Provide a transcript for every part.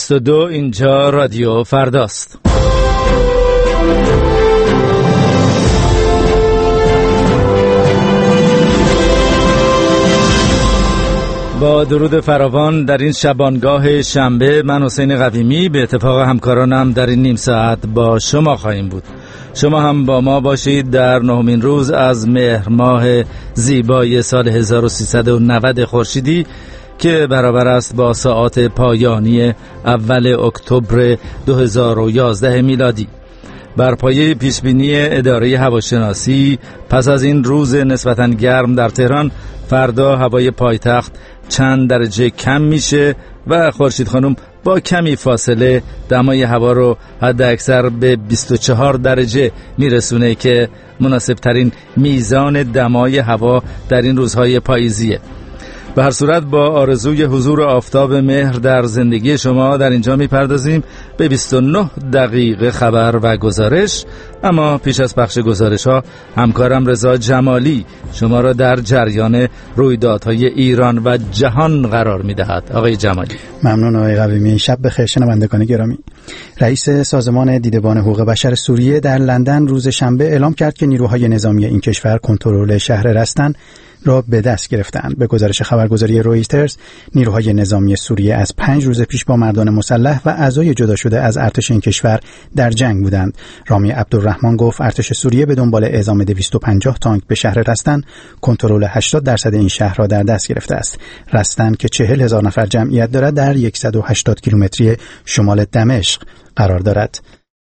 22 اینجا رادیو فرداست. با درود فراوان در این شبانگاه شنبه، من حسین قویمی به اتفاق همکارانم در این نیم ساعت با شما خواهیم بود. شما هم با ما باشید در 9مین روز از مهر ماه زیبای سال 1390 خورشیدی که برابر است با ساعات پایانی اول اکتبر 2011 میلادی. بر پایه پیشبینی اداره هواشناسی پس از این روز نسبتاً گرم در تهران، فردا هوای پایتخت چند درجه کم میشه و خورشید خانم با کمی فاصله دمای هوا رو حد اکثر به 24 درجه میرسونه که مناسب ترین میزان دمای هوا در این روزهای پاییزیه. به هر صورت با آرزوی حضور آفتاب مهر در زندگی شما در اینجا میپردازیم به 29 دقیقه خبر و گزارش. اما پیش از پخش گزارش ها، همکارم رضا جمالی شما را در جریان رویدادهای ایران و جهان قرار میدهد. آقای جمالی. ممنون آقای قویمی. شب بخیر شنوندگان گرامی. رئیس سازمان دیدبان حقوق بشر سوریه در لندن روز شنبه اعلام کرد که نیروهای نظامی این کشور کنترل شهر رستن را به دست گرفتند. به گزارش خبرگزاری رویترز، نیروهای نظامی سوریه از 5 روز پیش با مردان مسلح و اعضای جدا شده از ارتش این کشور در جنگ بودند. رامی عبدالرحمن گفت ارتش سوریه به دنبال اعزام 250 تانک به شهر رستن، کنترل 80% این شهر را در دست گرفته است. رستن که 40,000 نفر جمعیت دارد، در 180 کیلومتری شمال دمشق قرار دارد.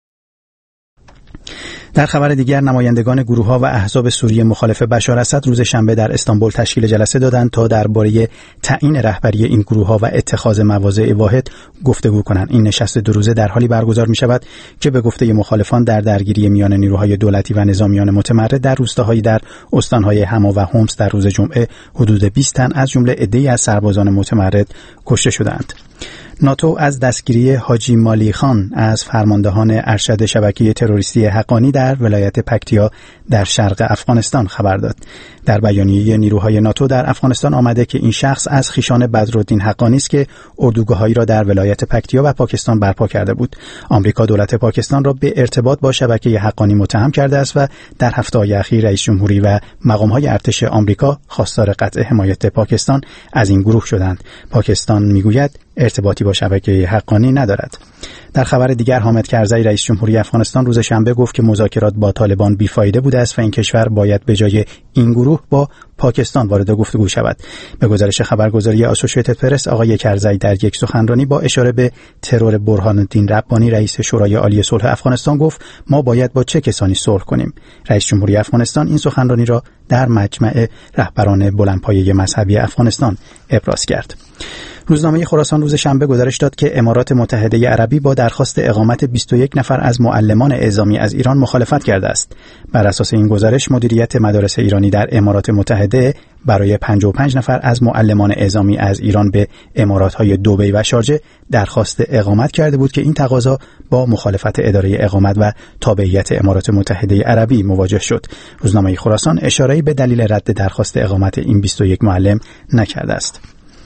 در خبر دیگر، نمایندگان گروه‌ها و احزاب سوریه مخالف بشار اسد روز شنبه در استانبول تشکیل جلسه دادند تا درباره تعیین رهبری این گروه‌ها و اتخاذ مواضع واحد گفتگو کنند. این نشست 2 روزه در حالی برگزار می‌شود که به گفته مخالفان در درگیری میان نیروهای دولتی و نظامیان متمرد در روستاهایی در استان‌های حما و حمص در روز جمعه حدود 20 تن از جمله عده‌ای از سربازان متمرد کشته شدند. ناتو از دستگیری حاجی مالی خان از فرماندهان ارشد شبکه تروریستی حقانی در ولایت پکتیا در شرق افغانستان خبر داد. در بیانیه نیروهای ناتو در افغانستان آمده که این شخص از خویشان بدرالدین حقانی است که اردوگاه‌هایی را در ولایت پکتیا و پاکستان برپا کرده بود. آمریکا دولت پاکستان را به ارتباط با شبکه حقانی متهم کرده است و در هفته‌های اخیر رئیس جمهوری و مقام‌های ارتش آمریکا خواستار قطع حمایت پاکستان از این گروه شدند. پاکستان میگوید ارتباطی با شبکه حقانی ندارد. در خبر دیگر، حامد کرزی رئیس جمهوری افغانستان روز شنبه گفت که مذاکرات با طالبان بیفایده بوده است و این کشور باید به جای این گروه با پاکستان وارد گفتگو شود. به گزارش خبرگزاری آسوشیتد پرس، آقای کرزی در یک سخنرانی با اشاره به ترور برهان الدین ربانی رئیس شورای عالی صلح افغانستان گفت ما باید با چه کسانی صلح کنیم. رئیس جمهوری افغانستان این سخنرانی را در مجمع رهبران بلندپایه مذهبی افغانستان ابراز کرد. روزنامه خراسان روز شنبه گزارش داد که امارات متحده عربی با درخواست اقامت 21 نفر از معلمان اعزامی از ایران مخالفت کرده است. بر اساس این گزارش، مدیریت مدارس ایرانی در امارات متحده برای 55 نفر از معلمان اعزامی از ایران به امارات‌های دبی و شارجه درخواست اقامت کرده بود که این تقاضا با مخالفت اداره اقامت و تابعیت امارات متحده عربی مواجه شد. روزنامه خراسان اشاره‌ای به دلیل رد درخواست اقامت این 21 معلم نکرده است.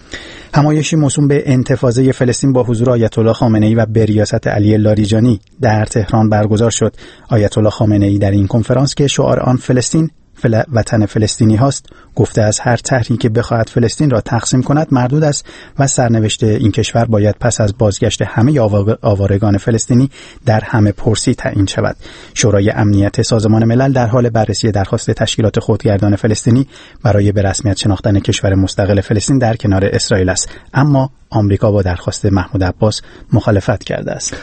همایشی موسوم به انتفاضه فلسطین با حضور آیت الله خامنه‌ای و به ریاست علی لاریجانی در تهران برگزار شد. آیت الله خامنه‌ای در این کنفرانس که شعار آن فلسطین وطن فلسطینی هاست گفته از هر طرحی که بخواهد فلسطین را تقسیم کند مردود است و سرنوشت این کشور باید پس از بازگشت همه آوارگان فلسطینی در همه پرسی تعیین شود. شورای امنیت سازمان ملل در حال بررسی درخواست تشکیلات خودگردان فلسطینی برای به رسمیت شناختن کشور مستقل فلسطین در کنار اسرائیل است، اما آمریکا با درخواست محمود عباس مخالفت کرده است.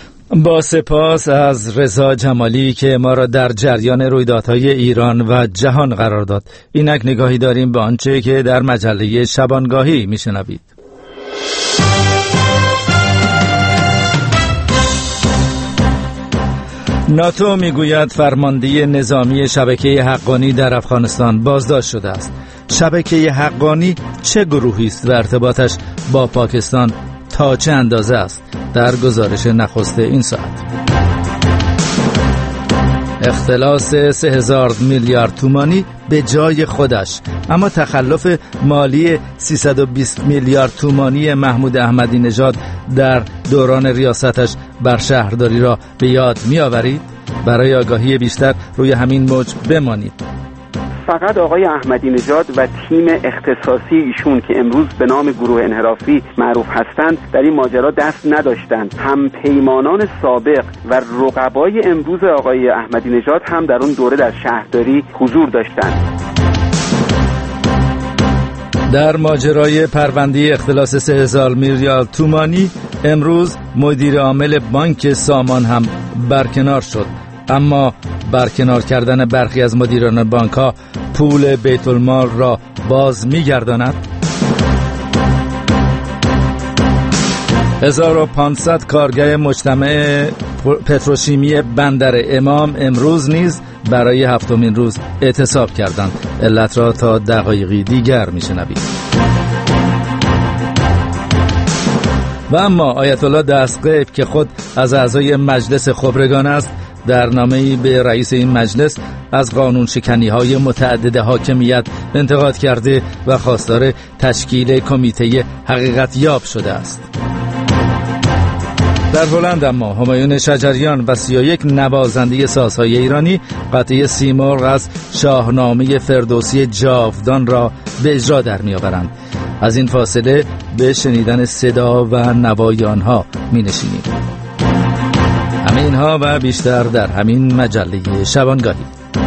با سپاس از رضا جمالی که ما را در جریان رویدادهای ایران و جهان قرار داد. اینک نگاهی داریم به آنچه که در مجله شبانگاهی میشنوید. ناتو میگوید فرمانده نظامی شبکه حقانی در افغانستان بازداشت شده است. شبکه حقانی چه گروهی است و ارتباطش با پاکستان تا چه اندازه است؟ در گزارش نخست این ساعت. اختلاس 3000 میلیارد تومانی به جای خودش. اما تخلف مالی 320 میلیارد تومانی محمود احمدی نژاد در دوران ریاستش بر شهرداری را به یاد می‌آورید؟ برای آگاهی بیشتر روی همین موج بمانید. فقط آقای احمدی نژاد و تیم اختصاصی ایشون که امروز به نام گروه انحرافی معروف هستند در این ماجرا دست نداشتند. هم پیمانان سابق و رقبای امروز آقای احمدی نژاد هم در اون دوره در شهرداری حضور داشتند. در ماجرای پرونده اختلاس 3000 میلیارد تومانی امروز مدیر عامل بانک سامان هم برکنار شد. اما برکنار کردن برخی از مدیران بانک‌ها پول بیت المال را باز می‌گرداند؟ 1500 کارگر مجتمع پتروشیمی بندر امام امروز نیز برای هفتمین روز اعتصاب کردند. علت را تا دقایقی دیگر می‌شنوید. و اما آیت الله دستغیب که خود از اعضای مجلس خبرگان است، در نامه‌ای به رئیس این مجلس از قانون شکنی‌های متعدد حاکمیت انتقاد کرده و خواستار تشکیل کمیته حقیقت یاب شده است. در هلند اما همایون شجریان و 31 نوازنده سازهای ایرانی قطعه سیمرغ از شاهنامه فردوسی جاودان را به اجرا در می‌آورند. از این فاصله به شنیدن صدا و نوای آنها می‌نشینیم. همه اینها و بیشتر در همین مجله شبانگاهی.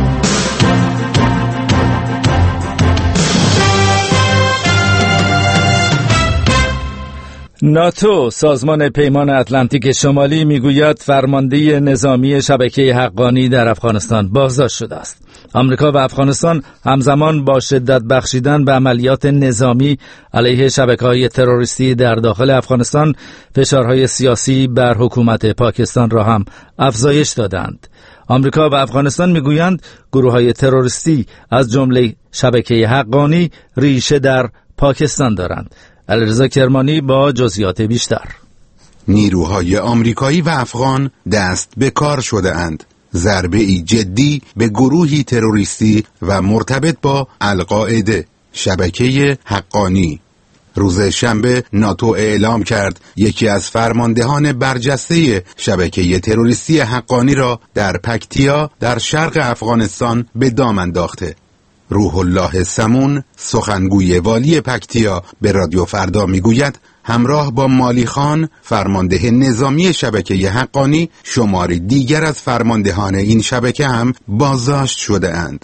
ناتو، سازمان پیمان اتلانتیک شمالی، میگوید فرمانده نظامی شبکه حقانی در افغانستان بازداشت شده است. آمریکا و افغانستان همزمان با شدت بخشیدن به عملیات نظامی علیه شبکه‌های تروریستی در داخل افغانستان فشارهای سیاسی بر حکومت پاکستان را هم افزایش دادند. آمریکا و افغانستان میگویند گروه‌های تروریستی از جمله شبکه حقانی ریشه در پاکستان دارند. علیرضا کرمانی با جزئیات بیشتر. نیروهای آمریکایی و افغان دست به کار شده اند. ضربه‌ای جدی به گروهی تروریستی و مرتبط با القاعده، شبکه حقانی. روز شنبه ناتو اعلام کرد یکی از فرماندهان برجسته شبکه تروریستی حقانی را در پکتیا در شرق افغانستان به دام انداخته. روح الله سمون، سخنگوی والی پکتیا، به رادیو فردا میگوید همراه با مالی خان، فرمانده نظامی شبکه حقانی، شماری دیگر از فرماندهان این شبکه هم بازداشت شده اند.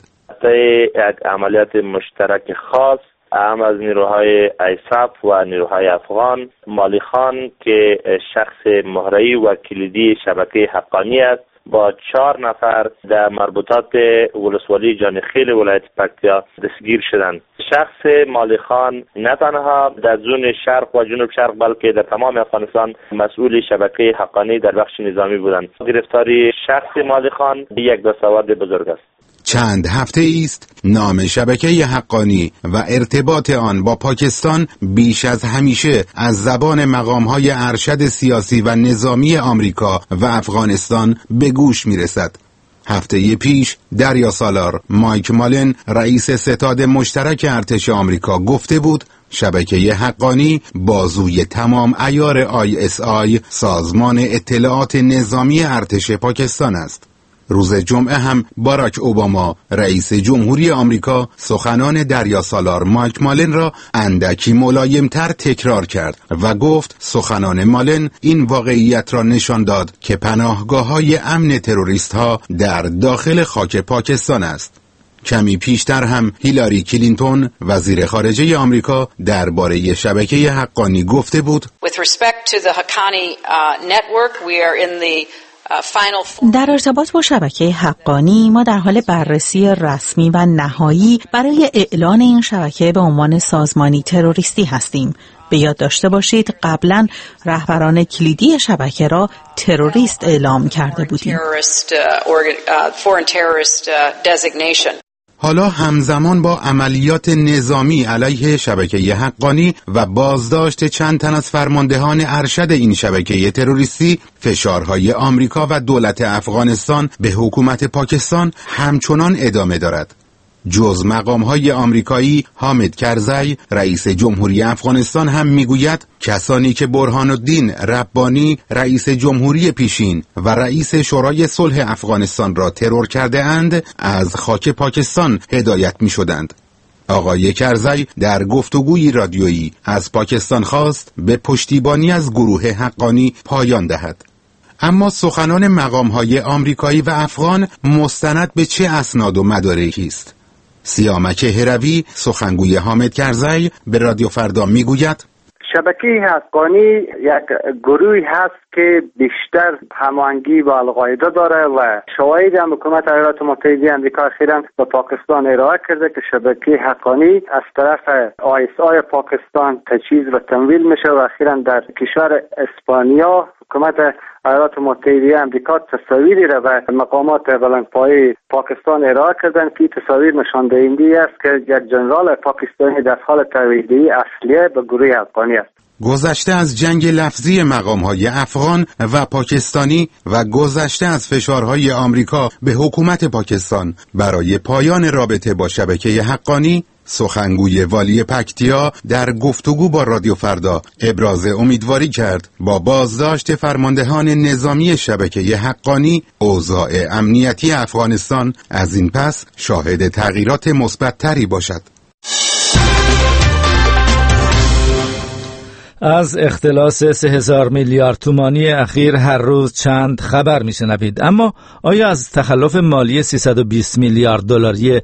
یک عملیات مشترک خاص هم از نیروهای ایساف و نیروهای افغان، مالی خان که شخص مهره‌ای و کلیدی شبکه حقانی است با 4 نفر در مربوطات ولسوالی جانخیل ولایت پکتیا دستگیر شدند. شخص مالی خان نه تنها در زون شرق و جنوب شرق بلکه در تمام افغانستان مسئول شبکه حقانی در بخش نظامی بودند. گرفتاری شخص مالی خان یک دستاورد بزرگ است. چند هفته است نام شبکه حقانی و ارتباط آن با پاکستان بیش از همیشه از زبان مقام‌های ارشد سیاسی و نظامی آمریکا و افغانستان به گوش می‌رسد. هفته پیش دریا سالار مایک مالن، رئیس ستاد مشترک ارتش آمریکا، گفته بود شبکه حقانی بازوی تمام عیار ISI، سازمان اطلاعات نظامی ارتش پاکستان است. روز جمعه هم باراک اوباما، رئیس جمهوری آمریکا، سخنان دریا سالار مایک مالن را اندکی ملایم‌تر تکرار کرد و گفت سخنان مالن این واقعیت را نشان داد که پناهگاه‌های امن تروریست‌ها در داخل خاک پاکستان است. کمی پیشتر هم هیلاری کلینتون، وزیر خارجه آمریکا، درباره شبکه حقانی گفته بود در ارتباط با شبکه حقانی ما در حال بررسی رسمی و نهایی برای اعلان این شبکه به عنوان سازمانی تروریستی هستیم. به یاد داشته باشید قبلا رهبران کلیدی شبکه را تروریست اعلام کرده بودیم. حالا همزمان با عملیات نظامی علیه شبکه حقانی و بازداشت چند تن از فرماندهان ارشد این شبکه تروریستی، فشارهای آمریکا و دولت افغانستان به حکومت پاکستان همچنان ادامه دارد. جز مقام‌های آمریکایی، حامد کرزی رئیس جمهوری افغانستان هم میگوید کسانی که برهان الدین ربانی رئیس جمهوری پیشین و رئیس شورای صلح افغانستان را ترور کرده اند از خاک پاکستان هدایت می شدند. آقای کرزی در گفتگوی رادیویی از پاکستان خواست به پشتیبانی از گروه حقانی پایان دهد. اما سخنان مقام‌های آمریکایی و افغان مستند به چه اسناد و مدارکی است؟ سیامک هروی سخنگوی حامد کرزی به رادیو فردا میگوید شبکه حقانی یک گروهی هست که بیشتر هماهنگی با القاعده داره و شواهد هم حکومت ایالات متحده آمریکا اخیراً به پاکستان ارائه کرده که شبکه حقانی از طرف ISI پاکستان تجهیز و تمویل میشه و اخیراً در کشور اسپانیا حکومت ایالات متحده آمریکا تصاویری را به مقامات بلندپایه پاکستان ارائه کردند که تصاویر نشان دهنده است که یک جنرال پاکستانی در حال ترویج‌دهی اصلیه به گروه حقانی است. گذشته از جنگ لفظی مقام‌های افغان و پاکستانی و گذشته از فشارهای آمریکا به حکومت پاکستان برای پایان رابطه با شبکه حقانی، سخنگوی والی پکتیا در گفتگو با رادیو فردا ابراز امیدواری کرد با بازداشت فرماندهان نظامی شبکه حقانی اوضاع امنیتی افغانستان از این پس شاهد تغییرات مثبت‌تری باشد. از اختلاس 3000 میلیارد تومانی اخیر هر روز چند خبر میشنوید، اما آیا از تخلف مالی 320 میلیارد دلاری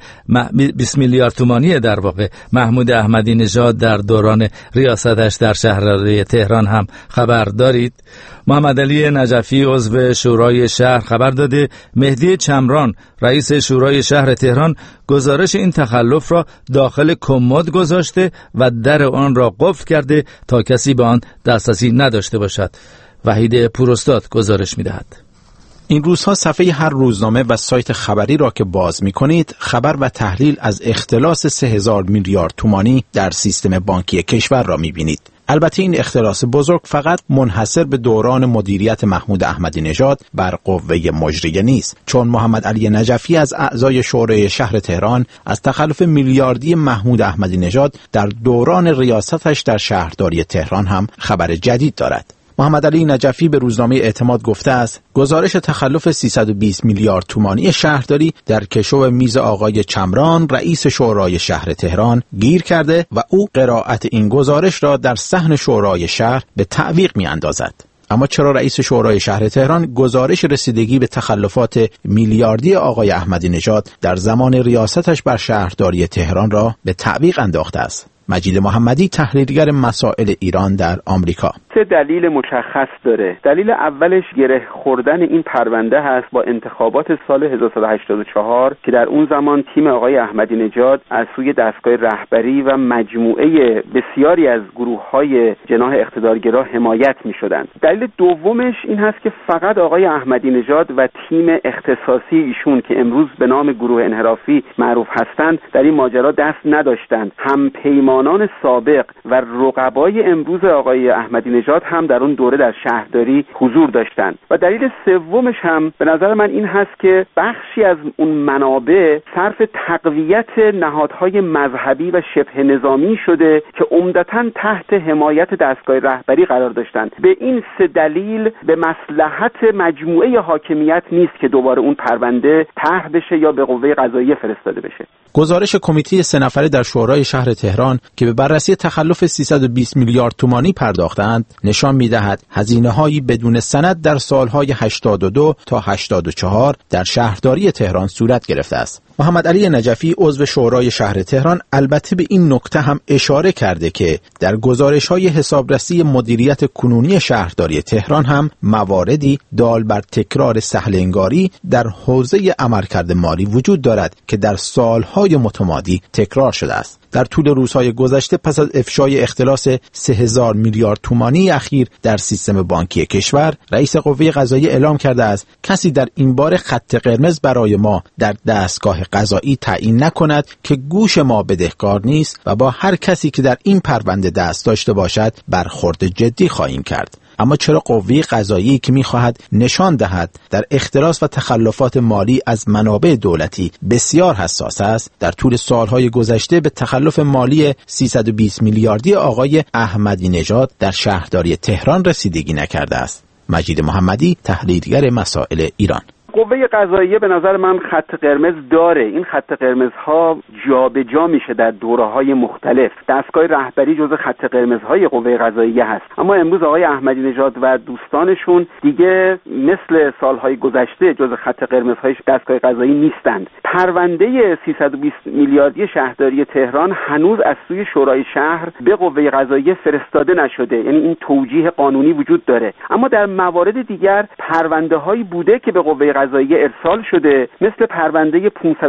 20 میلیارد تومانی در واقع محمود احمدی نژاد در دوران ریاستش در شهرداری تهران هم خبر دارید؟ محمد علی نجفی عضو شورای شهر خبر داده مهدی چمران رئیس شورای شهر تهران گزارش این تخلف را داخل کمد گذاشته و در آن را قفل کرده تا کسی به آن دسترسی نداشته باشد. وحید پوراستاد گزارش می‌دهد. این روزها صفحه هر روزنامه و سایت خبری را که باز می‌کنید خبر و تحلیل از اختلاس 3000 میلیارد تومانی در سیستم بانکی کشور را می‌بینید. البته این اختلاس بزرگ فقط منحصر به دوران مدیریت محمود احمدی نژاد بر قوه مجریه نیست، چون محمد علی نجفی از اعضای شورای شهر تهران از تخلف میلیاردی محمود احمدی نژاد در دوران ریاستش در شهرداری تهران هم خبر جدید دارد. محمد علی نجفی به روزنامه اعتماد گفته است گزارش تخلف 320 میلیارد تومانی شهرداری در کشو میز آقای چمران رئیس شورای شهر تهران گیر کرده و او قرائت این گزارش را در صحن شورای شهر به تعویق می اندازد. اما چرا رئیس شورای شهر تهران گزارش رسیدگی به تخلفات میلیاردی آقای احمدی نژاد در زمان ریاستش بر شهرداری تهران را به تعویق انداخته است؟ مجید محمدی تحلیلگر مسائل ایران در آمریکا: سه دلیل مشخص داره. دلیل اولش گره خوردن این پرونده هست با انتخابات سال 1384 که در اون زمان تیم آقای احمدی نژاد از سوی دستگاه رهبری و مجموعه بسیاری از گروه‌های جناح اقتدارگرا حمایت می‌شدند. دلیل دومش این هست که فقط آقای احمدی نژاد و تیم اختصاصی ایشون که امروز به نام گروه انحرافی معروف هستند در این ماجرا دست نداشتند. هم پیمانان سابق و رقبای امروز آقای احمدی نژاد هم در اون دوره در شهرداری حضور داشتند. و دلیل سومش هم به نظر من این هست که بخشی از اون منابع صرف تقویت نهادهای مذهبی و شبه نظامی شده که عمدتاً تحت حمایت دستگاه رهبری قرار داشتند. به این سه دلیل به مصلحت مجموعه حاکمیت نیست که دوباره اون پرونده طرح بشه یا به قوه قضاییه فرستاده بشه. گزارش کمیته 3 نفره در شورای شهر تهران که به بررسی تخلف 320 میلیارد تومانی پرداختند نشان می‌دهد هزینه‌هایی بدون سند در سالهای 82 تا 84 در شهرداری تهران صورت گرفته است. محمد علی نجفی عضو شورای شهر تهران البته به این نکته هم اشاره کرده که در گزارش‌های حسابرسی مدیریت کنونی شهرداری تهران هم مواردی دال بر تکرار سهل‌انگاری در حوزه عملکرد مالی وجود دارد که در سالهای متمادی تکرار شده است. در طول روزهای گذشته پس از افشای اختلاس 3000 میلیارد تومانی اخیر در سیستم بانکی کشور، رئیس قوه قضاییه اعلام کرده است کسی در این باره خط قرمز برای ما در دستگاه قضایی تعیین نکند که گوش ما بدهکار نیست و با هر کسی که در این پرونده دست داشته باشد برخورد جدی خواهیم کرد. اما چرا قوه قضاییه که میخواهد نشان دهد در اختلاس و تخلفات مالی از منابع دولتی بسیار حساس است، در طول سالهای گذشته به تخلف مالی 320 میلیاردی آقای احمدی نژاد در شهرداری تهران رسیدگی نکرده است؟ مجید محمدی، تحلیلگر مسائل ایران: قوه قضاییه به نظر من خط قرمز داره. این خط قرمزها جابجا میشه در دوره‌های مختلف. دستگاه رهبری جزو خط قرمزهای قوه قضاییه هست، اما امروز آقای احمدی نژاد و دوستانشون دیگه مثل سالهای گذشته جزو خط قرمزهای دستگاه قضایی نیستند. پرونده 320 میلیاردی شهرداری تهران هنوز از سوی شورای شهر به قوه قضاییه فرستاده نشده، یعنی این توجیه قانونی وجود داره. اما در موارد دیگر پرونده‌هایی بوده که به قوه قضاییه ارسال شده، مثل پرونده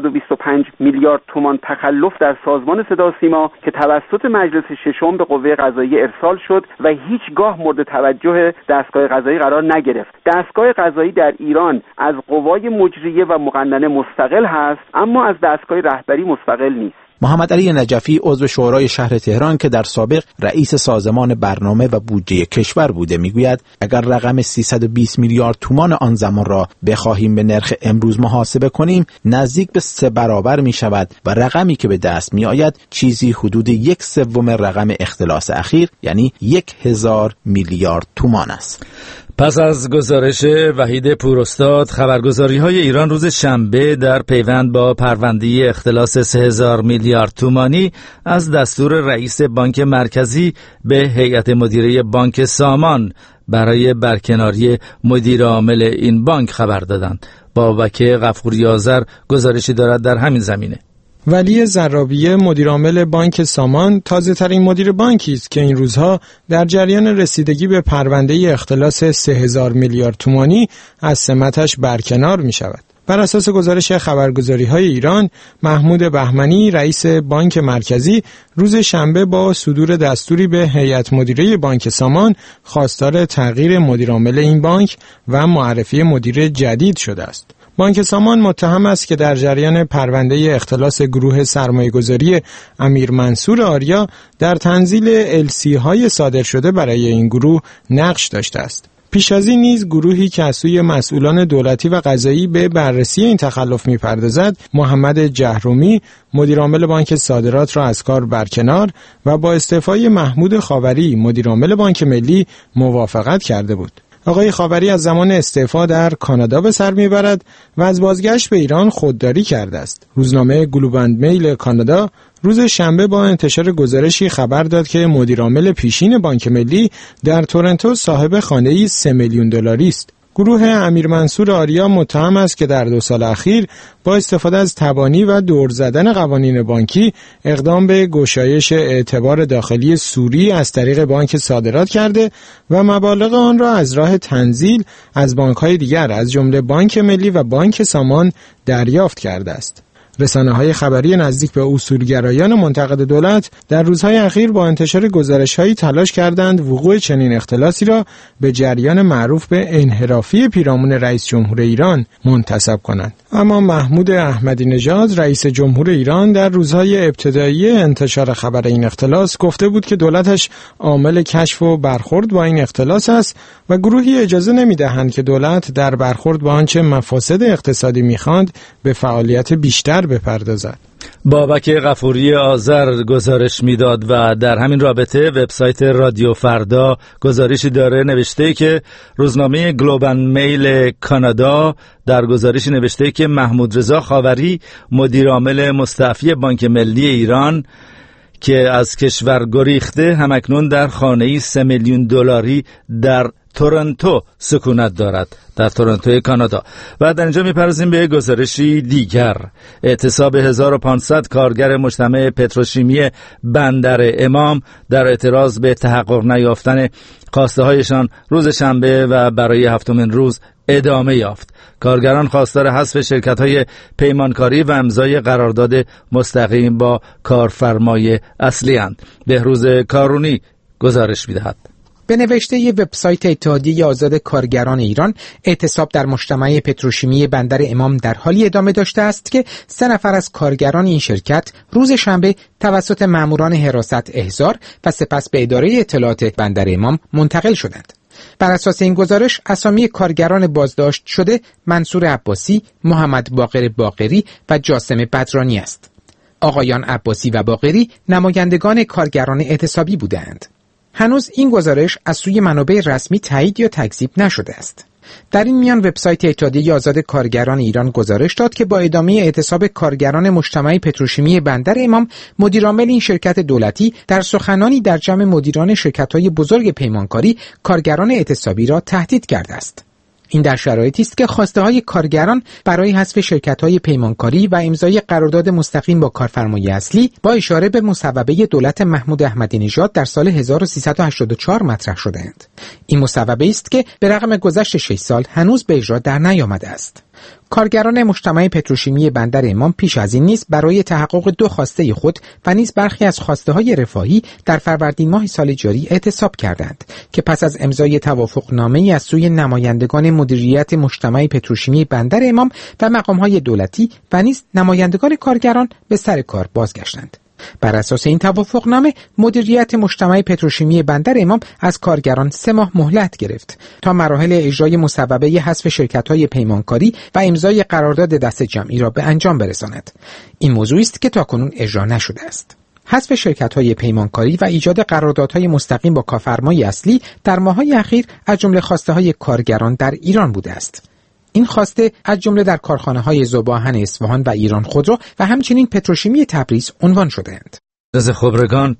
525 میلیارد تومان تخلف در سازمان صدا و سیما که توسط مجلس ششم به قوه قضاییه ارسال شد و هیچگاه مورد توجه دستگاه قضایی قرار نگرفت. دستگاه قضایی در ایران از قوای مجریه و مقننه مستقل هست، اما از دستگاه رهبری مستقل نیست. محمد علی نجفی، عضو شورای شهر تهران که در سابق رئیس سازمان برنامه و بودجه کشور بوده، میگوید اگر رقم 320 میلیارد تومان آن زمان را بخواهیم به نرخ امروز محاسبه کنیم، نزدیک به 3 برابر می شود و رقمی که به دست می آید چیزی حدود 1/3 رقم اختلاس اخیر، یعنی 1000 میلیارد تومان است. پس از گزارش وحید پوراستاد، خبرگزاری‌های ایران روز شنبه در پیوند با پرونده اختلاس 3000 میلیارد تومانی از دستور رئیس بانک مرکزی به هیئت مدیره بانک سامان برای برکناری مدیر عامل این بانک خبر دادند. بابک غفوری آذر گزارشی دارد در همین زمینه. ولی زرابیه، مدیر عامل بانک سامان، تازه ترین مدیر بانکی است که این روزها در جریان رسیدگی به پرونده اختلاس 3000 میلیارد تومانی از سمتش برکنار می شود. بر اساس گزارش خبرگزاری‌های ایران، محمود بهمنی، رئیس بانک مرکزی، روز شنبه با صدور دستوری به هیئت مدیره بانک سامان خواستار تغییر مدیر عامل این بانک و معرفی مدیر جدید شده است. بانک سامان متهم است که در جریان پرونده اختلاس گروه سرمایه‌گذاری امیر منصور آریا در تنزیل LC های صادر شده برای این گروه نقش داشته است. پیش از این نیز گروهی که از سوی مسئولان دولتی و قضایی به بررسی این تخلف می‌پردازد، محمد جهرومی، مدیر عامل بانک صادرات را از کار برکنار و با استعفای محمود خاوری، مدیر عامل بانک ملی، موافقت کرده بود. آقای خاوری از زمان استعفا در کانادا به سر میبرد و از بازگشت به ایران خودداری کرده است. روزنامه گلوب اند میل کانادا روز شنبه با انتشار گزارشی خبر داد که مدیر عامل پیشین بانک ملی در تورنتو صاحب خانه‌ای 3 میلیون دلاری است. گروه امیر منصور آریا متهم است که در 2 سال اخیر با استفاده از تبانی و دور زدن قوانین بانکی اقدام به گشایش اعتبار داخلی سوری از طریق بانک صادرات کرده و مبالغ آن را از راه تنزیل از بانک‌های دیگر از جمله بانک ملی و بانک سامان دریافت کرده است. رسانه‌های خبری نزدیک به اصولگرایان منتقد دولت در روزهای اخیر با انتشار گزارش‌هایی تلاش کردند وقوع چنین اختلاسی را به جریان معروف به انحرافی پیرامون رئیس جمهور ایران منتسب کنند. اما محمود احمدی نژاد، رئیس جمهور ایران، در روزهای ابتدایی انتشار خبر این اختلاس گفته بود که دولتش عامل کشف و برخورد با این اختلاس است و گروهی اجازه نمی‌دهند که دولت در برخورد با آنچه مفاسد اقتصادی می‌خواند به فعالیت بیشتر بپردازد. بابک غفوری آذر گزارش میداد و در همین رابطه وبسایت رادیو فردا گزارشی داره، نوشته که روزنامه گلوب اند میل کانادا در گزارشی نوشته که محمود رضا خاوری، مدیر عامل مستعفی بانک ملی ایران که از کشور گریخته، همکنون در خانه‌ای 3 میلیون دلاری در تورنتو سکونت دارد، در تورنتو کانادا. و در اینجا میپردازیم به گزارشی دیگر. اعتصاب 1500 کارگر مجتمع پتروشیمی بندر امام در اعتراض به تحقق نیافتن خواسته هایشان روز شنبه و برای 7مین روز ادامه یافت. کارگران خواستار حذف شرکت‌های پیمانکاری و امضای قرارداد مستقیم با کارفرمای اصلی اند. بهروز کارونی گزارش می‌دهد. به نوشته ی وبسایت اتحادیه آزاد کارگران ایران، اعتصاب در مجتمع پتروشیمی بندر امام در حالی ادامه داشته است که 3 نفر از کارگران این شرکت روز شنبه توسط ماموران حراست احضار و سپس به اداره اطلاعات بندر امام منتقل شدند. بر اساس این گزارش اسامی کارگران بازداشت شده منصور عباسی، محمد باقر باقری و جاسم بدرانی است. آقایان عباسی و باقری نمایندگان کارگران اعتصابی بودند. هنوز این گزارش از سوی منابع رسمی تایید یا تکذیب نشده است. در این میان وبسایت اتحادیه آزاد کارگران ایران گزارش داد که با ادامه اعتصاب کارگران مجتمع پتروشیمی بندر امام، مدیرعامل این شرکت دولتی در سخنانی در جمع مدیران شرکت‌های بزرگ پیمانکاری کارگران اعتصابی را تهدید کرده است. این در شرایطی است که خواسته‌های کارگران برای حذف شرکت‌های پیمانکاری و امضای قرارداد مستقیم با کارفرمای اصلی با اشاره به مصوبه دولت محمود احمدی نژاد در سال 1384 مطرح شده‌اند. این مصوبه است که به رغم گذشت 6 سال هنوز به اجرا در نیامده است. کارگران مجتمع پتروشیمی بندر امام پیش از این نیز برای تحقق 2 خواسته خود و نیز برخی از خواسته‌های رفاهی در فروردین ماه سال جاری اعتصاب کردند که پس از امضای توافقنامه‌ای از سوی نمایندگان مدیریت مجتمع پتروشیمی بندر امام و مقام‌های دولتی و نیز نمایندگان کارگران به سر کار بازگشتند. بر اساس این توافقنامه مدیریت مجتمع پتروشیمی بندر امام از کارگران 3 ماه مهلت گرفت تا مراحل اجرای مصوبه حذف شرکت‌های پیمانکاری و امضای قرارداد دست جمعی را به انجام برساند. این موضوعی است که تاکنون اجرا نشده است. حذف شرکت‌های پیمانکاری و ایجاد قراردادهای مستقیم با کارفرمای اصلی در ماه‌های اخیر از جمله خواسته‌های کارگران در ایران بوده است. این خواسته از جمله در کارخانه‌های ذوب‌آهن اصفهان و ایران خودرو و همچنین پتروشیمی تبریز عنوان شده‌اند. از خبرگان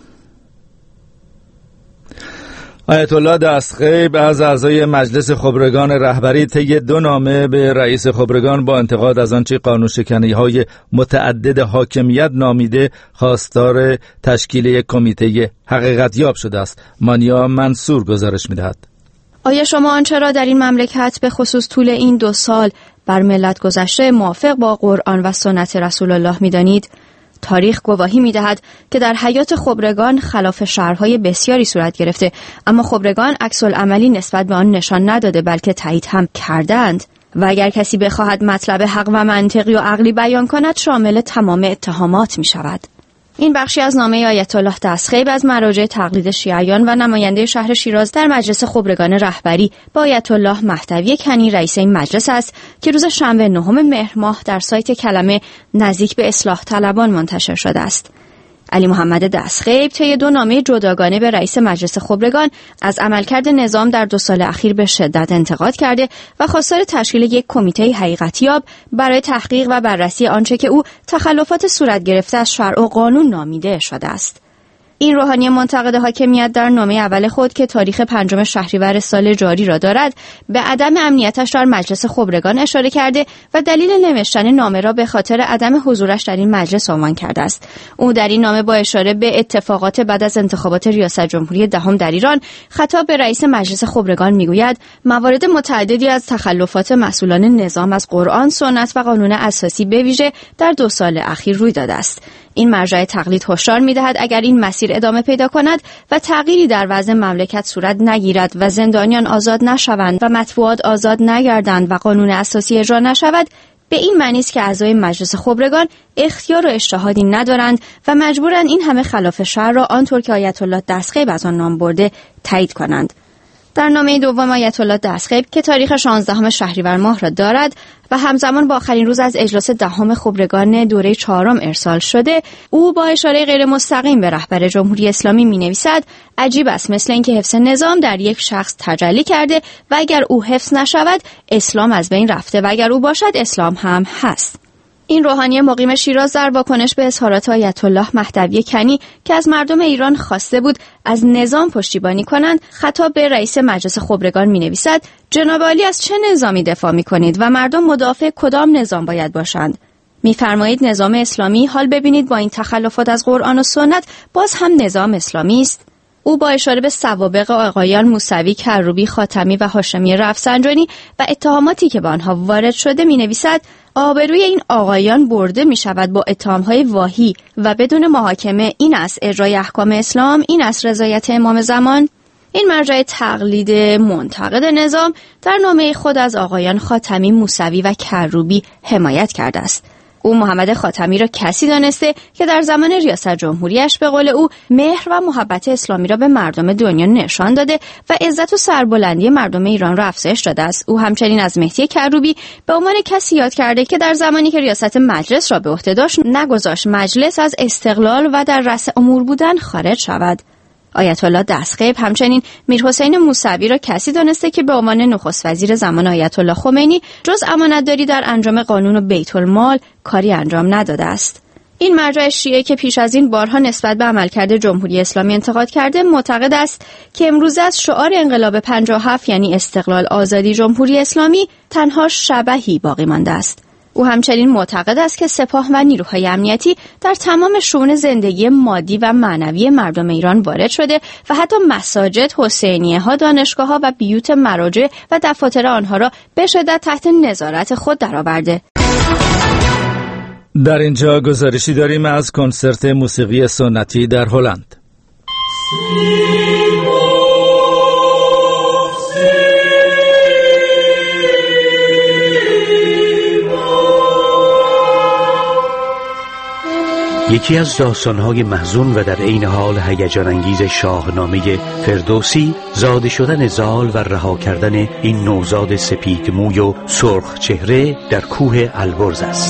آیت الله دستخیب از اعضای مجلس خبرگان رهبری طی 2 نامه به رئیس خبرگان با انتقاد از آنچه قانون‌شکنی‌های متعدد حاکمیت نامیده خواستار تشکیل یک کمیته حقیقت‌یاب شده است. مانیا منصور گزارش می‌دهد. آیا شما آنچه را در این مملکت به خصوص طول این 2 سال بر ملت گذشته موافق با قرآن و سنت رسول الله می‌دانید؟ تاریخ گواهی می‌دهد که در حیات خبرگان خلاف شرح‌های بسیاری صورت گرفته، اما خبرگان عکس‌العملی نسبت به آن نشان نداده بلکه تایید هم کردند. و اگر کسی بخواهد مطلب حق و منطقی و عقلی بیان کند شامل تمام اتهامات می‌شود. این بخشی از نامه آیت الله دستخیب از مراجع تقلید شیعیان و نماینده شهر شیراز در مجلس خبرگان رهبری با آیت الله مهدوی کنی رئیس این مجلس است که روز شنبه 9 مهر ماه در سایت کلمه نزدیک به اصلاح طلبان منتشر شده است. علی محمد دستخیب طی 2 نامه جداگانه به رئیس مجلس خبرگان از عملکرد نظام در 2 سال اخیر به شدت انتقاد کرده و خواستار تشکیل یک کمیته حقیقتیاب برای تحقیق و بررسی آنچه که او تخلفات صورت گرفته از شرع و قانون نامیده شده است. این روحانی منتقد حاکمیت در نامه اول خود که تاریخ 5 شهریور سال جاری را دارد به عدم امنیتش در مجلس خبرگان اشاره کرده و دلیل نوشتن نامه را به خاطر عدم حضورش در این مجلس عنوان کرده است. او در این نامه با اشاره به اتفاقات بعد از انتخابات ریاست جمهوری 10 در ایران خطاب به رئیس مجلس خبرگان میگوید موارد متعددی از تخلفات مسئولان نظام از قرآن، سنت و قانون اساسی به ویژه در 2 سال اخیر روی داده است. این مرجع تقلید هشدار می‌دهد اگر این مسیر ادامه پیدا کند و تغییری در وضع مملکت صورت نگیرد و زندانیان آزاد نشوند و مطبوعات آزاد نگردند و قانون اساسی اجرا نشود، به این معنی است که اعضای مجلس خبرگان اختیار و اجتهادی ندارند و مجبورند این همه خلاف شرع را آنطور که آیت الله دستخیب از آن نام برده تایید کنند. در نامه دوم آیت الله دستخیب که تاریخ 16 شهریور ماه را دارد و همزمان با آخرین روز از اجلاس 10 خبرگان دوره 4 ارسال شده، او با اشاره غیر مستقیم به رهبر جمهوری اسلامی می‌نویسد عجیب است مثل اینکه حفظ نظام در یک شخص تجلی کرده و اگر او حفظ نشود اسلام از بین رفته و اگر او باشد اسلام هم هست. این روحانی مقیم شیراز در واکنش به اظهارات آیت الله مهدوی کنی که از مردم ایران خواسته بود از نظام پشتیبانی کنند خطاب به رئیس مجلس خبرگان می‌نویسد جناب عالی از چه نظامی دفاع می‌کنید و مردم مدافع کدام نظام باید باشند؟ می‌فرمایید نظام اسلامی، حال ببینید با این تخلفات از قرآن و سنت باز هم نظام اسلامی است. او با اشاره به سوابق آقایان موسوی، کروبی، خاتمی و هاشمی رفسنجانی و اتهاماتی که به آنها وارد شده می‌نویسد آبروی این آقایان برده می‌شود با اتهام‌های واهی و بدون محاکمه. این است اجرای احکام اسلام، این است رضایت امام زمان. این مرجع تقلید منتقد نظام در نامه خود از آقایان خاتمی، موسوی و کروبی حمایت کرده است. او محمد خاتمی را کسی دانسته که در زمان ریاست جمهوریش به قول او مهر و محبت اسلامی را به مردم دنیا نشان داده و عزت و سربلندی مردم ایران را افزایش داده است. او همچنین از مهدی کروبی به عنوان کسی یاد کرده که در زمانی که ریاست مجلس را به عهده داشت نگذاشت مجلس از استقلال و در رأس امور بودن خارج شود. آیت الله دستغیب همچنین میرحسین موسوی را کسی دانسته که به عنوان نخست وزیر زمان آیت الله خمینی جز امانتداری در انجام قانون و بیت المال کاری انجام نداده است. این مرجع شیعه که پیش از این بارها نسبت به عملکرد جمهوری اسلامی انتقاد کرده معتقد است که امروز از شعار انقلاب 57 یعنی استقلال، آزادی، جمهوری اسلامی تنها شبحی باقی مانده است. او همچنین معتقد است که سپاه و نیروهای امنیتی در تمام شئون زندگی مادی و معنوی مردم ایران وارد شده و حتی مساجد، حسینیه‌ها، دانشگاه‌ها و بیوت مراجع و دفاتر آنها را به شدت تحت نظارت خود درآورده. در اینجا گزارشی داریم از کنسرت موسیقی سنتی در هلند. یکی از داستان‌های محزون و در عین حال هیجان انگیز شاهنامه فردوسی زاده شدن زال و رها کردن این نوزاد سپید موی و سرخ چهره در کوه البرز است.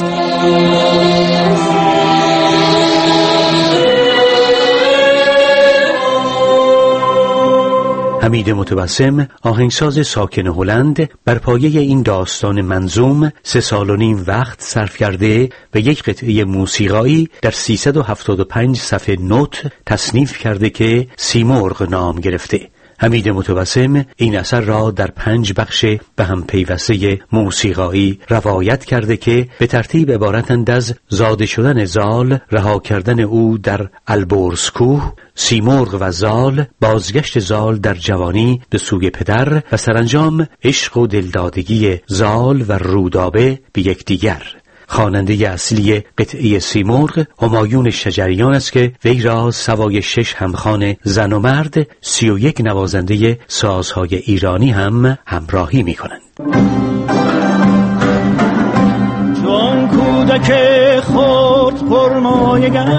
حمید متبسم، آهنگساز ساکن هلند، بر پایه این داستان منظوم 3.5 سال وقت صرف کرده و یک قطعه موسیقایی در 375 صفحه نوت تصنیف کرده که سیمرغ نام گرفته. حمید متبسم این اثر را در 5 بخش به هم پیوسته موسیقایی روایت کرده که به ترتیب عبارتند از زاده شدن زال، رها کردن او در البرز کوه، سیمرغ و زال، بازگشت زال در جوانی به سوی پدر و سرانجام عشق و دلدادگی زال و رودابه به یکدیگر. خواننده اصلی قطعه سیمرغ همایون شجریان است که وی را سوای 6 همخوان زن و مرد 31 نوازنده سازهای ایرانی هم همراهی می کنند. چون کودک خرد پرمایه گشت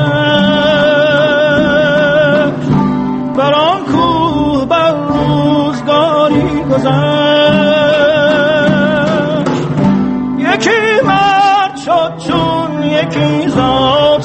بر آن کوه بر روزگاری گذشت، یکی مرد شد چون یکی زاد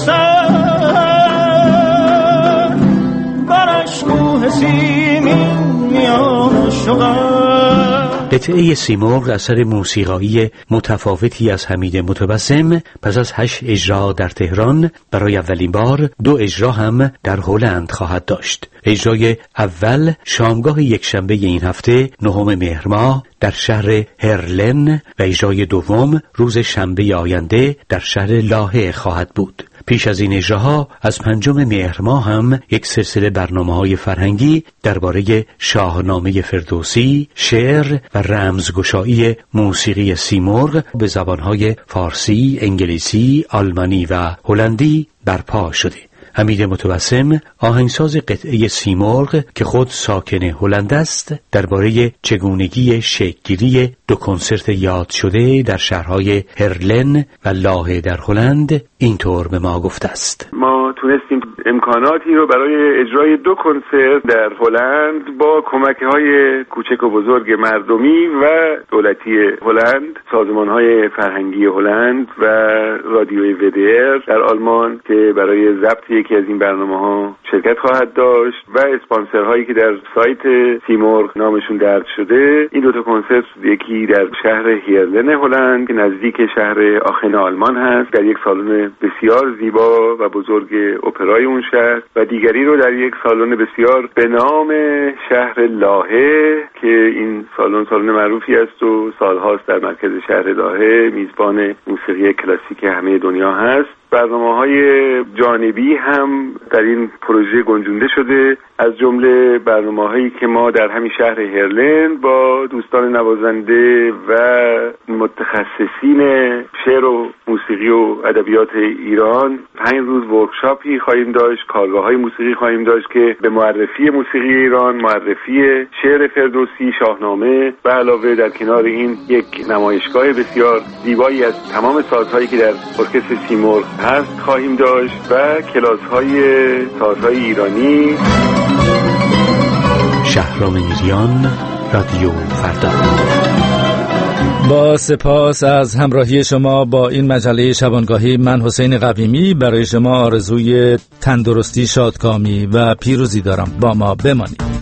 سر، برش کوه سیمین میان شغل. قطعه سیمرغ اثر موسیقایی متفاوتی از حمید متبسم پس از 8 اجرا در تهران برای اولین بار 2 اجرا هم در هلند خواهد داشت. اجرای اول شامگاه یکشنبه این هفته 9 مهر ماه در شهر هرلن و اجرای دوم روز شنبه آینده در شهر لاهه خواهد بود. پیش از این اجراها از 5 مهر ماه هم یک سلسله برنامه‌های فرهنگی درباره شاهنامه فردوسی، شعر و رمزگشایی موسیقی سیمرغ به زبان‌های فارسی، انگلیسی، آلمانی و هلندی برپا شده. حمید متبسم، آهنگساز قطعه سیمرغ که خود ساکن هلند است، درباره چگونگی شکل‌گیری 2 کنسرت یاد شده در شهرهای هرلن و لاهه در هلند اینطور به ما گفته است. ما تونستیم امکاناتی رو برای اجرای 2 کنسرت در هلند با کمک‌های کوچک و بزرگ مردمی و دولتی هلند، سازمان‌های فرهنگی هلند و رادیوی WDR در آلمان که برای ضبط یکی از این برنامه‌ها شرکت خواهد داشت و اسپانسرهایی که در سایت سیمرغ نامشون درج شده. این 2 کنسرت، یکی در شهر هیرلن هلند که نزدیک شهر آخن آلمان هست در یک سالن بسیار زیبا و بزرگ اپرای اون شهر، و دیگری رو در یک سالن بسیار به نام شهر لاهه که این سالن معروفی است و سالهاست در مرکز شهر لاهه میزبان موسیقی کلاسیک همه دنیا هست. برنامه‌های جانبی هم در این پروژه گنجونده شده، از جمله برنامه‌هایی که ما در همین شهر هرلن با با دوستان نوازنده و متخصصین شعر و موسیقی و ادبیات ایران 5 روز ورکشاپی خواهیم داشت، کارگاه‌های موسیقی خواهیم داشت که به معرفی موسیقی ایران، معرفی شعر فردوسی، شاهنامه و علاوه در کنار این یک نمایشگاه بسیار زیبایی از تمام سازهایی که در ارکستر سیمرغ هست خواهیم داشت و کلاس‌های سازهای ایرانی. شهرام میریان، رادیو فردا. با سپاس از همراهی شما با این مجله شبانگاهی، من حسین قویمی برای شما آرزوی تندرستی، شادکامی و پیروزی دارم. با ما بمانید.